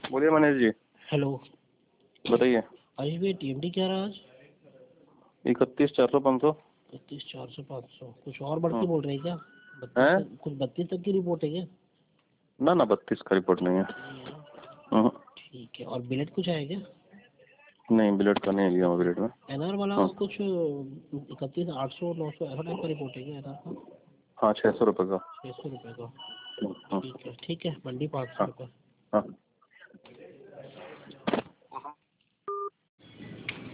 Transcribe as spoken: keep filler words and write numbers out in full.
बोलिए मनीष जी। हेलो, बताइए। आयुष भाई टीएमटी क्या रहा आज? इकतीस चार सौ पाँच सौ। इकतीस चार सौ पाँच सौ कुछ और बढ़ के बोल रहे हैं क्या? बत्तीस हैं? तक, कुछ बत्तीस तक की रिपोर्ट है क्या? ना ना, बत्तीस का रिपोर्ट नहीं है। हम्म, ठीक है। और बिलेट कुछ आया क्या? नहीं, बिलेट का नहीं लिया मैं बिलेट में। एनआर वाला हाँ कुछ इकतीस आठ सौ नौ सौ ऐसा टाइप का रिपोर्ट है क्या एनआर का? हाँ, छः सौ रुपये का। छः सौ रुपये का। हम्म, ठीक है ठीक है, मंडी पाँच सौ हाँ रुपये। हाँ।